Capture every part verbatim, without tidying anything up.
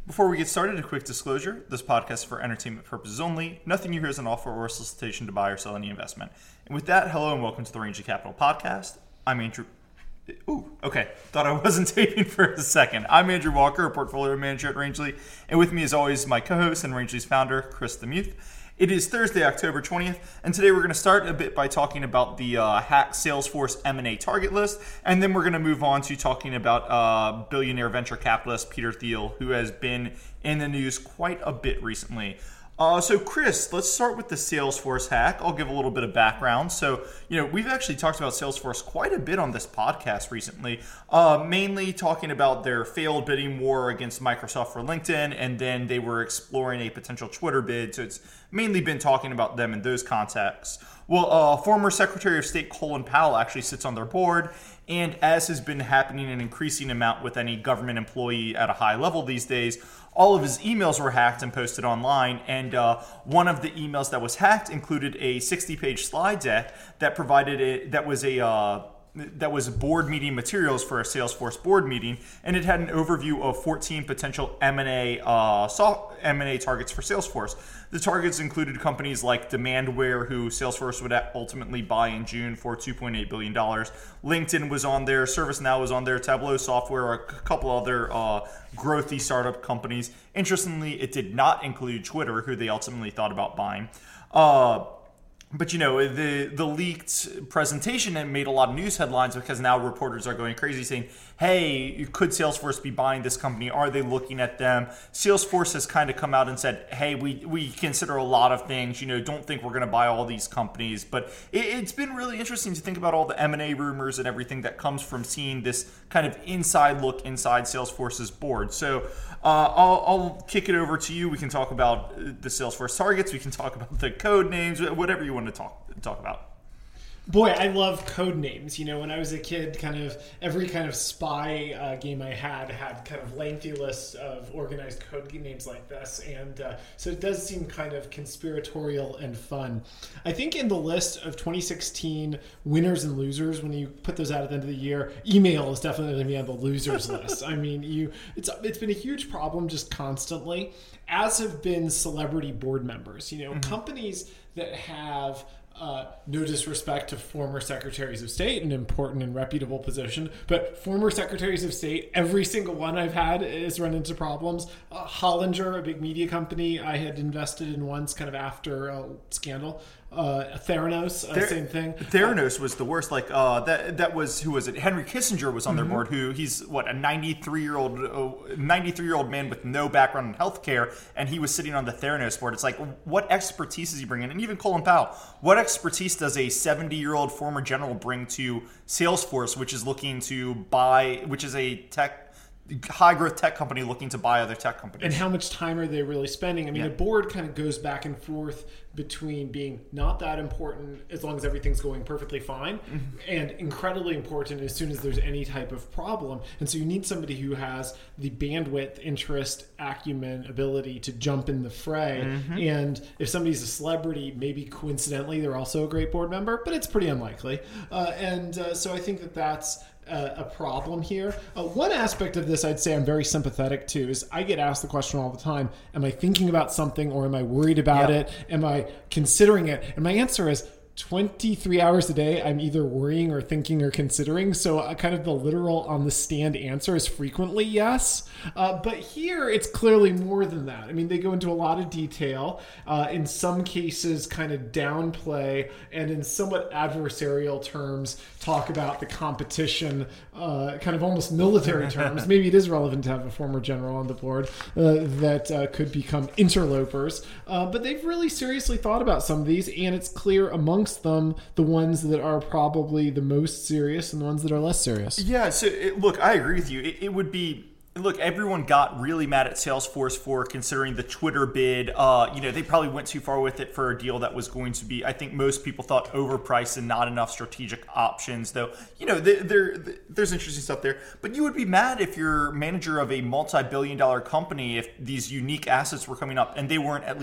Before we get started, a quick disclosure. This podcast is for entertainment purposes only. Nothing you hear is an offer or a solicitation to buy or sell any investment. And with that, hello and welcome to the Rangeley Capital Podcast. I'm Andrew... Ooh, okay. Thought I wasn't taping for a second. I'm Andrew Walker, a portfolio manager at Rangeley. And with me, as always, my co-host and Rangeley's founder, Chris Demuth. It is Thursday, October twentieth, and today we're going to start a bit by talking about the uh, hacked Salesforce M and A target list, and then we're going to move on to talking about uh, billionaire venture capitalist Peter Thiel, who has been in the news quite a bit recently. Uh, so, Chris, let's start with the Salesforce hack. I'll give a little bit of background. So, you know, we've actually talked about Salesforce quite a bit on this podcast recently, uh, mainly talking about their failed bidding war against Microsoft for LinkedIn, and then they were exploring a potential Twitter bid. So it's mainly been talking about them in those contexts. Well, uh, former Secretary of State Colin Powell actually sits on their board, and as has been happening an increasing amount with any government employee at a high level these days, all of his emails were hacked and posted online, and uh, one of the emails that was hacked included a sixty-page slide deck that provided it that was a uh, that was board meeting materials for a Salesforce board meeting, and it had an overview of fourteen potential M and A uh, soft M and A targets for Salesforce. The targets included companies like Demandware, who Salesforce would ultimately buy in June for two point eight billion dollars. LinkedIn was on there, ServiceNow was on there, Tableau Software, a couple other uh, growthy startup companies. Interestingly, it did not include Twitter, who they ultimately thought about buying. Uh, But, you know, the the leaked presentation made a lot of news headlines because now reporters are going crazy saying, hey, could Salesforce be buying this company? Are they looking at them? Salesforce has kind of come out and said, hey, we, we consider a lot of things. You know, don't think we're going to buy all these companies. But it, it's been really interesting to think about all the M and A rumors and everything that comes from seeing this kind of inside look inside Salesforce's board. So uh, I'll, I'll kick it over to you. We can talk about the Salesforce targets. We can talk about the code names, whatever you want to talk talk about. Boy, I love code names. You know, when I was a kid, kind of every kind of spy uh, game I had had kind of lengthy lists of organized code names like this. And uh, so it does seem kind of conspiratorial and fun. I think in the list of twenty sixteen winners and losers, when you put those out at the end of the year, email is definitely going to be on the losers list. I mean, you it's it's been a huge problem just constantly, as have been celebrity board members. You know, mm-hmm. companies that have... Uh, no disrespect to former secretaries of state, an important and reputable position, but former secretaries of state, every single one I've had has run into problems. Uh, Hollinger, a big media company I had invested in once kind of after a scandal. Uh, Theranos, uh, Ther- same thing. Theranos uh, was the worst. Like uh, that. That was who was it? Henry Kissinger was on mm-hmm. their board. Who he's what a ninety-three year old, uh, ninety-three year old man with no background in healthcare, and he was sitting on the Theranos board. It's like, what expertise is he bringing? And even Colin Powell, what expertise does a seventy year old former general bring to Salesforce, which is looking to buy, which is a tech. high growth tech company looking to buy other tech companies? And how much time are they really spending? I mean, yeah. the board kind of goes back and forth between being not that important as long as everything's going perfectly fine mm-hmm. and incredibly important as soon as there's any type of problem. And so you need somebody who has the bandwidth, interest, acumen, ability to jump in the fray. Mm-hmm. And if somebody's a celebrity, maybe coincidentally they're also a great board member, but it's pretty unlikely. Uh, and uh, so I think that that's Uh, a problem here. Uh, one aspect of this I'd say I'm very sympathetic to is I get asked the question all the time, am I thinking about something or am I worried about yeah. it? Am I considering it? And my answer is twenty-three hours a day, I'm either worrying or thinking or considering. So uh, kind of the literal on the stand answer is frequently yes. Uh, but here it's clearly more than that. I mean, they go into a lot of detail, uh, in some cases kind of downplay, and in somewhat adversarial terms talk about the competition, uh, kind of almost military terms. Maybe it is relevant to have a former general on the board uh, that uh, could become interlopers. Uh, but they've really seriously thought about some of these, and it's clear amongst them the ones that are probably the most serious and the ones that are less serious. Yeah, so it, look, I agree with you. It, it would be... Look, everyone got really mad at Salesforce for considering the Twitter bid. Uh, you know, they probably went too far with it for a deal that was going to be, I think most people thought, overpriced and not enough strategic options. Though, you know, there, there, there's interesting stuff there. But you would be mad if you're manager of a multi-billion dollar company if these unique assets were coming up and they weren't at least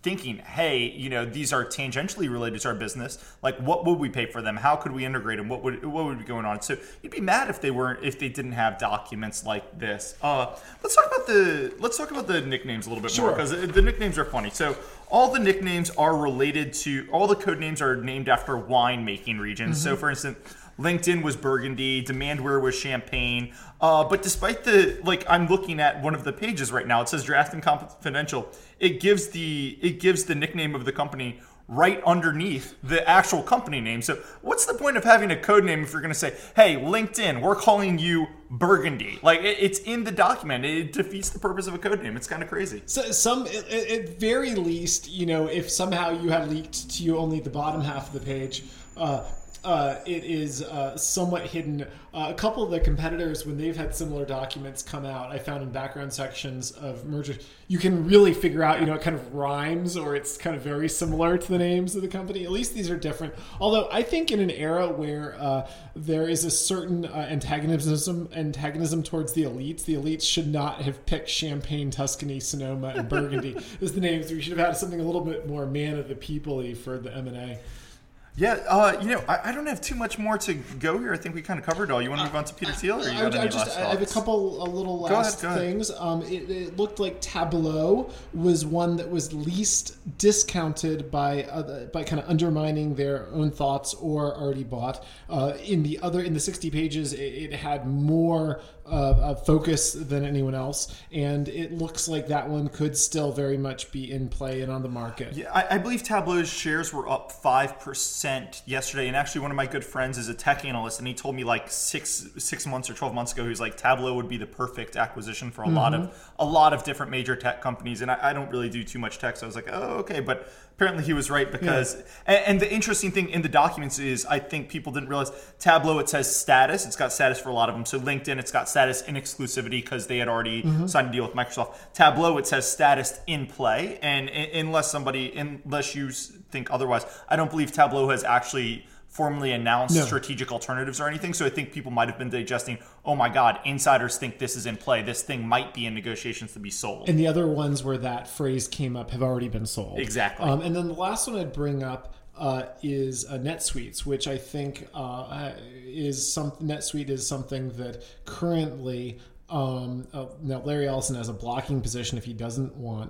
thinking, hey, you know, these are tangentially related to our business. Like, what would we pay for them? How could we integrate them? What would what would be going on? So you'd be mad if they weren't if they didn't have documents like this. Uh, let's talk about the let's talk about the nicknames a little bit Sure. more, because the nicknames are funny. So all the nicknames are related to all the code names are named after wine making regions. Mm-hmm. So for instance, LinkedIn was Burgundy, Demandware was Champagne. Uh, but despite the, like, I'm looking at one of the pages right now, it says Drafting Confidential. It gives the it gives the nickname of the company right underneath the actual company name. So what's the point of having a code name if you're going to say, hey, LinkedIn, we're calling you Burgundy? Like, it, it's in the document. It defeats the purpose of a code name. It's kind of crazy. So some, at, at very least, you know, if somehow you have leaked to you only the bottom half of the page, uh, Uh, it is uh, somewhat hidden. Uh, a couple of the competitors, when they've had similar documents come out, I found in background sections of mergers, you can really figure out, you know, it kind of rhymes or it's kind of very similar to the names of the company. At least these are different. Although I think in an era where uh, there is a certain uh, antagonism antagonism towards the elites, the elites should not have picked Champagne, Tuscany, Sonoma, and Burgundy as the names. We should have had something a little bit more man of the people-y for the M and A. Yeah, uh, you know, I, I don't have too much more to go here. I think we kind of covered it all. You want to move on to Peter Thiel, or you got I, any I, just, last I have a thoughts? couple, a little Go last ahead, go ahead. things. Um, it, it looked like Tableau was one that was least discounted by other, by kind of undermining their own thoughts or already bought. Uh, in the other, in the sixty pages, it, it had more uh, uh, focus than anyone else, and it looks like that one could still very much be in play and on the market. Yeah, I, I believe Tableau's shares were up five percent yesterday. And actually, one of my good friends is a tech analyst, and he told me like six six months or twelve months ago, he was like, Tableau would be the perfect acquisition for a mm-hmm. lot of a lot of different major tech companies. And I, I don't really do too much tech, so I was like, oh, okay. But apparently he was right, because, yeah. and, and the interesting thing in the documents is, I think people didn't realize, Tableau, it says status. It's got status for a lot of them. So LinkedIn, it's got status in exclusivity because they had already mm-hmm. signed a deal with Microsoft. Tableau, it says status in play. And unless somebody, unless you think otherwise, I don't believe Tableau has actually formally announced no. strategic alternatives or anything. So I think people might have been digesting, oh my God, insiders think this is in play. This thing might be in negotiations to be sold. And the other ones where that phrase came up have already been sold. Exactly. Um, and then the last one I'd bring up uh, is uh, NetSuite, which I think uh, is some NetSuite is something that currently um, uh, now Larry Ellison has a blocking position if he doesn't want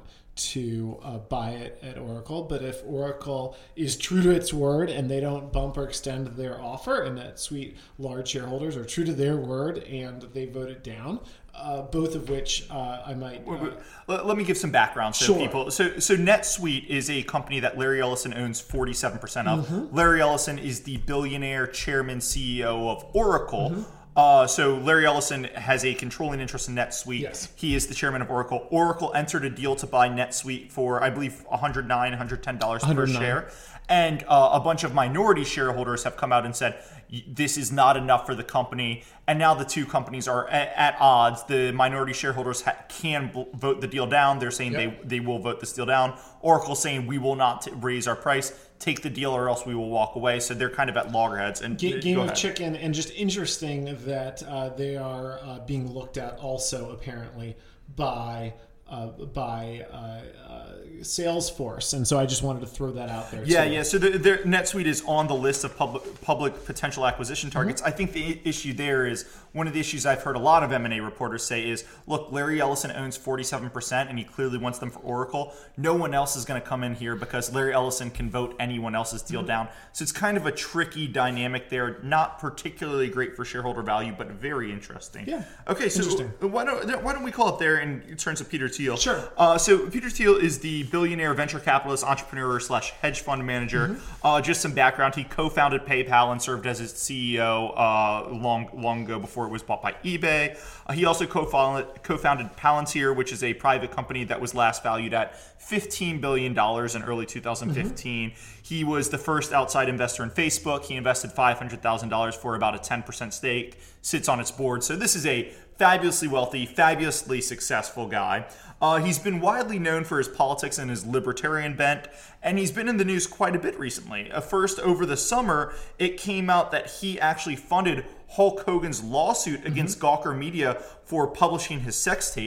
to uh, buy it at Oracle. But if Oracle is true to its word and they don't bump or extend their offer, and NetSuite large shareholders are true to their word and they vote it down, uh, both of which uh, I might... Uh, let, let me give some background to sure. people. So, so NetSuite is a company that Larry Ellison owns forty-seven percent of. Mm-hmm. Larry Ellison is the billionaire chairman C E O of Oracle. Mm-hmm. Uh, so Larry Ellison has a controlling interest in NetSuite. Yes. He is the chairman of Oracle. Oracle entered a deal to buy NetSuite for, I believe, one hundred nine dollars, one hundred ten dollars per share. And uh, a bunch of minority shareholders have come out and said, this is not enough for the company. And now the two companies are at, at odds. The minority shareholders ha- can bl- vote the deal down. They're saying yep. they, they will vote this deal down. Oracle saying we will not t- raise our price. Take the deal or else we will walk away. So they're kind of at loggerheads. And G- game of chicken, and just interesting that uh, they are uh, being looked at also apparently by uh, by uh, uh, Salesforce, and so I just wanted to throw that out there. Yeah, too. yeah. So the, the NetSuite is on the list of public public potential acquisition targets. Mm-hmm. I think the issue there is one of the issues I've heard a lot of M and A reporters say is, look, Larry Ellison owns forty-seven percent, and he clearly wants them for Oracle. No one else is going to come in here because Larry Ellison can vote anyone else's deal mm-hmm. down. So it's kind of a tricky dynamic there. Not particularly great for shareholder value, but very interesting. Yeah. Okay, so why don't why don't we call it there in terms of Peter Thiel? Sure. Uh, so Peter Thiel is the billionaire venture capitalist, entrepreneur slash hedge fund manager. Mm-hmm. Uh, just some background: he co-founded PayPal and served as its C E O uh, long long ago before it was bought by eBay. Uh, he also co-founded, co-founded Palantir, which is a private company that was last valued at fifteen billion dollars in early two thousand fifteen. Mm-hmm. He was the first outside investor in Facebook. He invested five hundred thousand dollars for about a ten percent stake, sits on its board. So this is a fabulously wealthy, fabulously successful guy. Uh, he's been widely known for his politics and his libertarian bent, and he's been in the news quite a bit recently. Uh, first, over the summer, it came out that he actually funded Hulk Hogan's lawsuit against mm-hmm. Gawker Media for publishing his sex tape.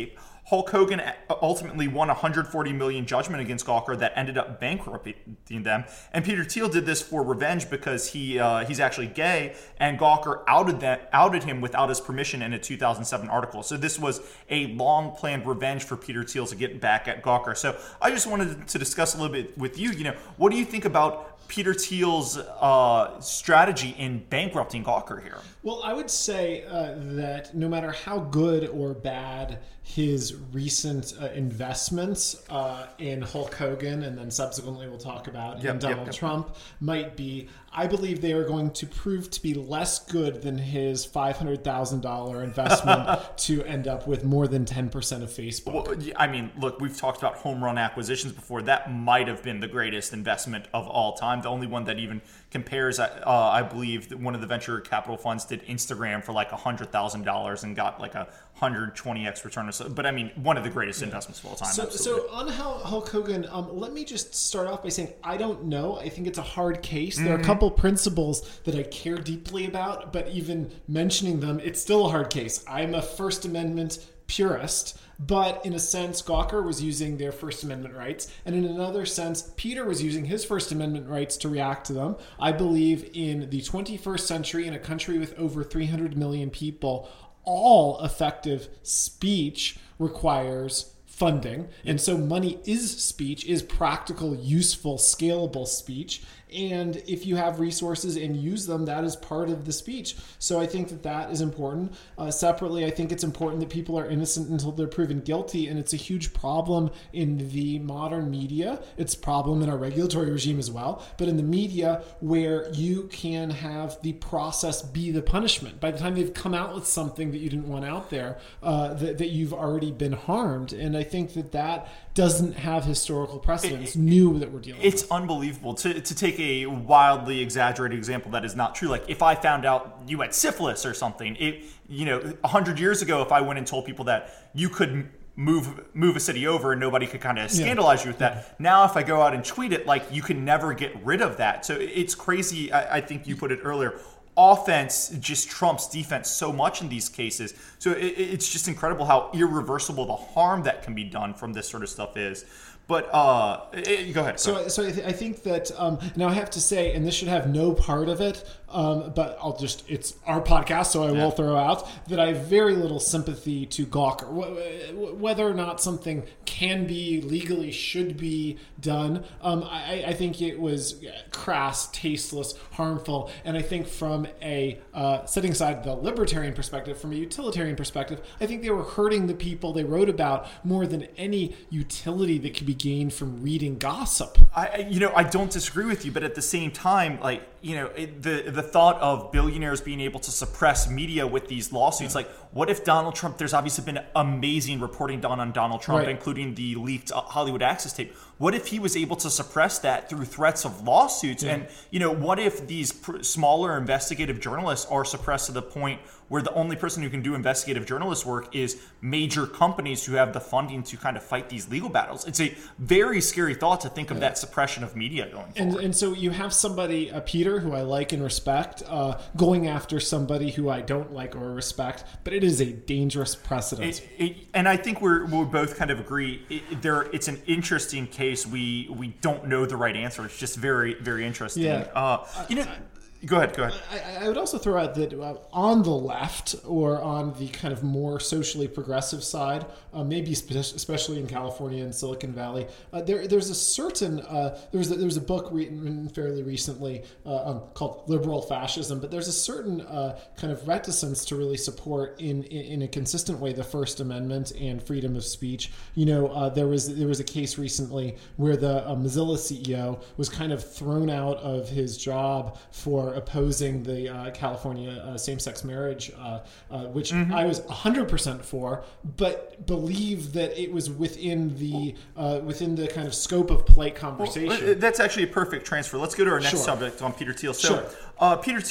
Hulk Hogan ultimately won a one hundred forty million dollars judgment against Gawker that ended up bankrupting them. And Peter Thiel did this for revenge because he uh, he's actually gay, and Gawker outed that outed him without his permission in a two thousand seven article. So this was a long-planned revenge for Peter Thiel to get back at Gawker. So I just wanted to discuss a little bit with you. You know, what do you think about Peter Thiel's uh, strategy in bankrupting Gawker here? Well, I would say uh, that no matter how good or bad his recent uh, investments uh, in Hulk Hogan, and then subsequently we'll talk about yep, in Donald yep, yep. Trump, might be, I believe they are going to prove to be less good than his five hundred thousand dollars investment to end up with more than ten percent of Facebook. Well, I mean, look, we've talked about home run acquisitions before. That might have been the greatest investment of all time. The only one that even compares, uh, I believe, that one of the venture capital funds did Instagram for like one hundred thousand dollars and got like a one hundred twenty x return or so. But I mean, one of the greatest yeah. investments of all time. So, so on Hulk Hogan, um, let me just start off by saying I don't know. I think it's a hard case. Mm-hmm. There are a couple principles that I care deeply about, but even mentioning them, it's still a hard case. I'm a First Amendment purist, but in a sense, Gawker was using their First Amendment rights, and in another sense, Peter was using his First Amendment rights to react to them. I believe in the twenty-first century, in a country with over three hundred million people, all effective speech requires funding, and so money is speech, is practical, useful, scalable speech. And if you have resources and use them, that is part of the speech. So I think that that is important. Uh, separately, I think it's important that people are innocent until they're proven guilty. And it's a huge problem in the modern media. It's a problem in our regulatory regime as well. But in the media, where you can have the process be the punishment. By the time they've come out with something that you didn't want out there, uh, that, that you've already been harmed. And I think that that doesn't have historical precedence, it, new that we're dealing it's with. It's unbelievable. To, to take a wildly exaggerated example that is not true, like if I found out you had syphilis or something, it, you know, one hundred years ago, if I went and told people that you could move move a city over and nobody could kind of scandalize yeah. you with that. Yeah. Now, if I go out and tweet it, like you can never get rid of that. So it's crazy. I, I think you put it earlier. Offense just trumps defense so much in these cases. So it, it's just incredible how irreversible the harm that can be done from this sort of stuff is. But uh, it, go ahead. Go so, ahead. so I, th- I think that um, now I have to say, and this should have no part of it, um, but I'll just—it's our podcast, so I yeah. will throw out that I have very little sympathy to Gawker. W- whether or not something can be legally should be done, um, I, I think it was crass, tasteless, harmful, and I think from a uh, setting aside the libertarian perspective, from a utilitarian perspective, I think they were hurting the people they wrote about more than any utility that could be gained from reading gossip. I, you know, I don't disagree with you, but at the same time, like, you know, it, the the thought of billionaires being able to suppress media with these lawsuits, yeah. like, what if Donald Trump? There's obviously been amazing reporting done on Donald Trump, right. including the leaked Hollywood Access tape. What if he was able to suppress that through threats of lawsuits? Yeah. And, you know, what if these pr- smaller investigative journalists are suppressed to the point where the only person who can do investigative journalist work is major companies who have the funding to kind of fight these legal battles? It's a very scary thought to think of yeah. that suppression of media going forward. And, and so you have somebody, uh, Peter, who I like and respect, uh, going after somebody who I don't like or respect, but it is a dangerous precedent. It, it, and I think we're, we both kind of agree. It, there, it's an interesting case. We we don't know the right answer. It's just very, very interesting. Yeah. Uh, you know. I, Go ahead, go ahead. I, I would also throw out that uh, on the left, or on the kind of more socially progressive side, uh, maybe spe- especially in California and Silicon Valley, uh, there there's a certain uh, there was a, there was a book written fairly recently uh, um, called Liberal Fascism, but there's a certain uh, kind of reticence to really support in, in in a consistent way the First Amendment and freedom of speech. You know, uh, there was there was a case recently where the uh, Mozilla C E O was kind of thrown out of his job for opposing the uh, California uh, same-sex marriage, uh, uh, which mm-hmm. I was one hundred percent for, but believe that it was within the uh, within the kind of scope of polite conversation. Well, that's actually a perfect transfer. Let's go to our next sure. subject on Peter Thiel. So, sure. uh, Peter Thiel,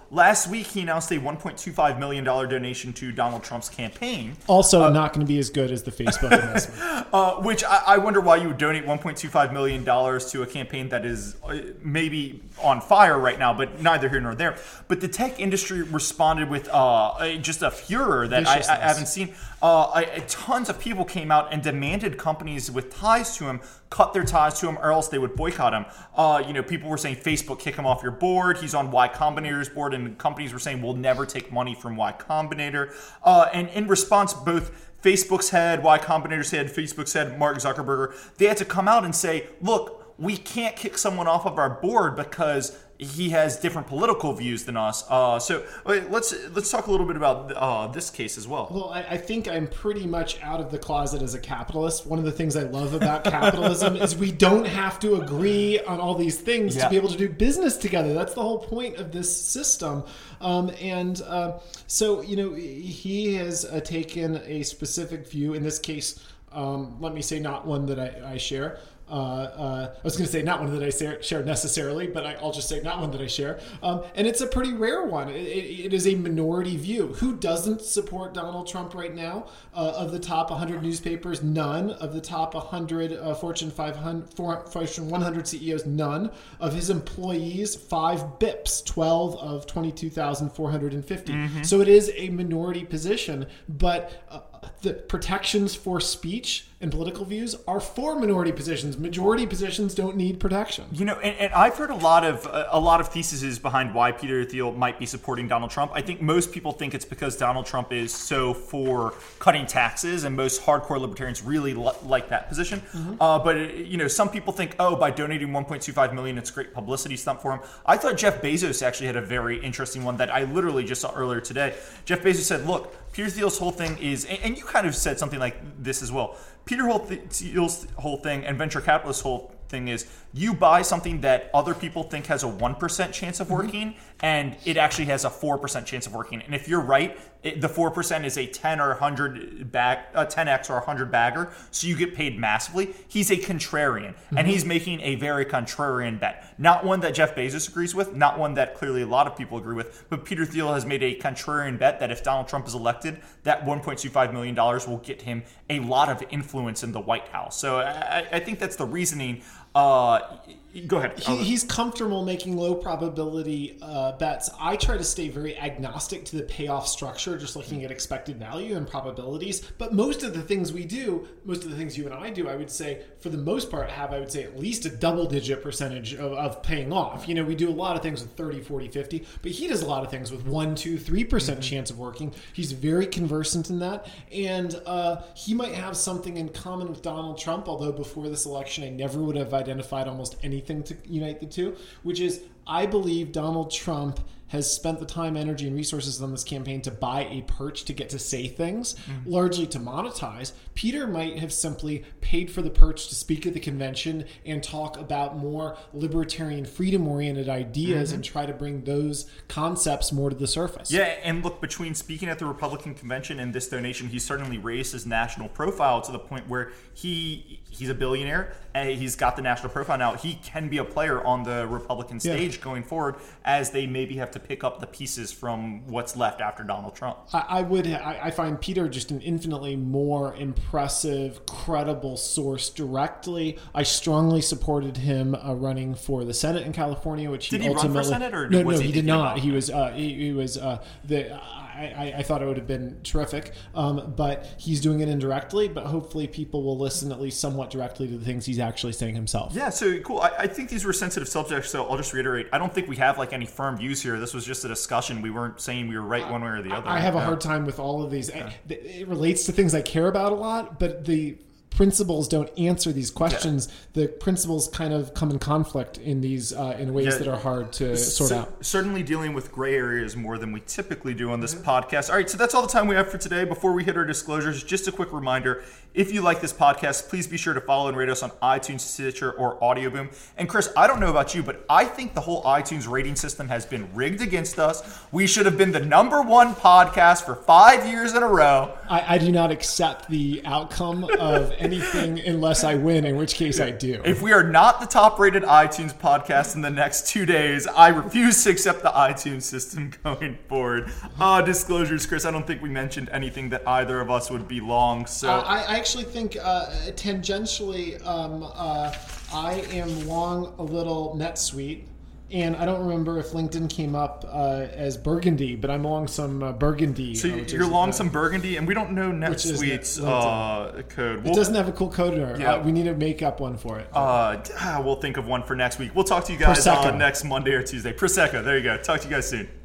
last week he announced a one point two five million dollars donation to Donald Trump's campaign. Also uh, not going to be as good as the Facebook investment. uh, which I, I wonder why you would donate one point two five million dollars to a campaign that is maybe on fire right now, but neither here nor there. But the tech industry responded with uh, just a furor that I, I haven't seen. Uh, I, tons of people came out and demanded companies with ties to him cut their ties to him, or else they would boycott him. Uh, you know, people were saying, Facebook, kick him off your board. He's on Y Combinator's board, and companies were saying, we'll never take money from Y Combinator. Uh, and in response, both Facebook's head, Y Combinator's head, Facebook's head, Mark Zuckerberg, they had to come out and say, look, we can't kick someone off of our board because he has different political views than us. Uh, so wait, let's let's talk a little bit about uh, this case as well. Well, I, I think I'm pretty much out of the closet as a capitalist. One of the things I love about capitalism is we don't have to agree on all these things yeah. to be able to do business together. That's the whole point of this system. Um, and uh, so, you know, he has uh, taken a specific view. In this case, um, let me say not one that I, I share. Uh, uh, I was going to say not one that I share necessarily, but I, I'll just say not one that I share. Um, and it's a pretty rare one. It, it, it is a minority view. Who doesn't support Donald Trump right now? Uh, of the top one hundred newspapers, none. Of the top one hundred uh, Fortune five hundred, Fortune one hundred C E Os, none. Of his employees, five B I Ps, twelve of twenty-two thousand four hundred fifty. Mm-hmm. So it is a minority position, but uh, the protections for speech and political views are for minority positions. Majority positions don't need protection. You know, and, and I've heard a lot of uh, a lot of theses behind why Peter Thiel might be supporting Donald Trump. I think most people think it's because Donald Trump is so for cutting taxes, and most hardcore libertarians really li- like that position. Mm-hmm. Uh, but it, you know, some people think, oh, by donating one point two five million dollars, it's a great publicity stunt for him. I thought Jeff Bezos actually had a very interesting one that I literally just saw earlier today. Jeff Bezos said, "Look, Peter Thiel's whole thing is," and you kind of said something like this as well. Peter Thiel's whole thing and venture capitalist's whole thing is you buy something that other people think has a one percent chance of working, mm-hmm. and it actually has a four percent chance of working. And if you're right, it, the four percent is a ten or one hundred bag, a ten x or one hundred bagger, so you get paid massively. He's a contrarian, mm-hmm. and he's making a very contrarian bet. Not one that Jeff Bezos agrees with, not one that clearly a lot of people agree with, but Peter Thiel has made a contrarian bet that if Donald Trump is elected, that one point two five million dollars will get him a lot of influence in the White House. So I, I think that's the reasoning. Uh, go ahead. He, he's comfortable making low probability uh, bets. I try to stay very agnostic to the payoff structure, just looking at expected value and probabilities. But most of the things we do, most of the things you and I do, I would say, for the most part, have, I would say, at least a double-digit percentage of, of paying off. You know, we do a lot of things with thirty, forty, fifty, but he does a lot of things with one, two, three percent mm-hmm. chance of working. He's very conversant in that. And uh, he might have something in common with Donald Trump, although before this election, I never would have identified almost anything to unite the two, which is I believe Donald Trump has spent the time, energy, and resources on this campaign to buy a perch to get to say things, mm-hmm. largely to monetize. Peter might have simply paid for the perch to speak at the convention and talk about more libertarian, freedom-oriented ideas mm-hmm. and try to bring those concepts more to the surface. Yeah, and look, between speaking at the Republican convention and this donation, he's certainly raised his national profile to the point where he he's a billionaire, and he's got the national profile now. He can be a player on the Republican stage yeah. going forward, as they maybe have to pick up the pieces from what's left after Donald Trump. I, I would. I, I find Peter just an infinitely more impressive, credible source directly. I strongly supported him uh, running for the Senate in California, which he did he ultimately. run for Senate or no, was no, he, he did not. He was. Uh, he, he was uh, the. Uh, I, I thought it would have been terrific, um, but he's doing it indirectly, but hopefully people will listen at least somewhat directly to the things he's actually saying himself. Yeah, so cool. I, I think these were sensitive subjects, so I'll just reiterate. I don't think we have like any firm views here. This was just a discussion. We weren't saying we were right one way or the other. I have a hard time with all of these. Yeah. It, it relates to things I care about a lot, but the principles don't answer these questions. Yeah. The principles kind of come in conflict in these uh, in ways yeah. that are hard to sort so, out. Certainly dealing with gray areas more than we typically do on this mm-hmm. podcast. All right, so that's all the time we have for today. Before we hit our disclosures, just a quick reminder, If you like this podcast, please be sure to follow and rate us on iTunes, Stitcher, or Audioboom. And Chris, I don't know about you, but I think the whole iTunes rating system has been rigged against us. We should have been the number one podcast for five years in a row. I, I do not accept the outcome of anything unless I win, in which case I do. If we are not the top-rated iTunes podcast in the next two days, I refuse to accept the iTunes system going forward. Uh, disclosures, Chris, I don't think we mentioned anything that either of us would be long, so... Uh, I, I actually think uh, tangentially, um, uh, I am long a little NetSuite, and I don't remember if LinkedIn came up uh, as Burgundy, but I'm long some uh, Burgundy. So uh, you're is, long uh, some Burgundy, and we don't know NetSuite's uh, code. It We'll, doesn't have a cool code in it. Yeah. Uh, we need to make up one for it. uh, ah, we'll think of one for next week. We'll talk to you guys Prosecco. on next Monday or Tuesday. Prosecco, there you go. Talk to you guys soon.